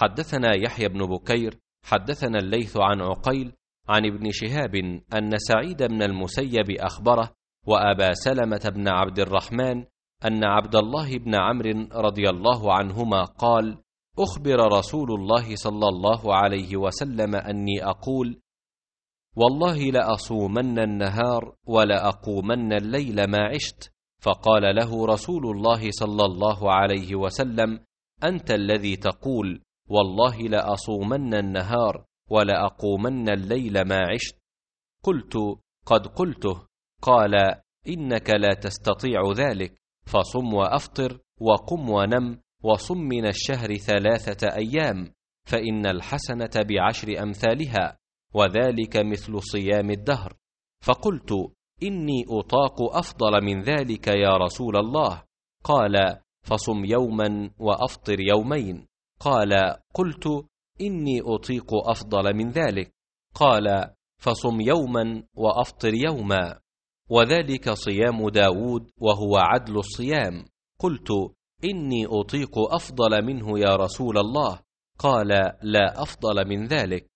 حدثنا يحيى بن بكير حدثنا الليث عن عقيل عن ابن شهاب أن سعيد بن المسيب أخبره وأبا سلمة بن عبد الرحمن أن عبد الله بن عمرو رضي الله عنهما قال: أخبر رسول الله صلى الله عليه وسلم أني أقول: والله لأصومن النهار ولأقومن الليل ما عشت. فقال له رسول الله صلى الله عليه وسلم: أنت الذي تقول والله لأصومن النهار ولأقومن الليل ما عشت. قلت: قد قلته. قال: إنك لا تستطيع ذلك، فصم وأفطر وقم ونم وصم من الشهر 3 أيام، فإن الحسنة ب10 أمثالها، وذلك مثل صيام الدهر. فقلت: إني أطاق أفضل من ذلك يا رسول الله. قال: فصم يوما وأفطر يومين. قال: قلت: إني أطيق أفضل من ذلك. قال: فصم يوما وأفطر يوما، وذلك صيام داود وهو عدل الصيام. قلت: إني أطيق أفضل منه يا رسول الله. قال: لا أفضل من ذلك.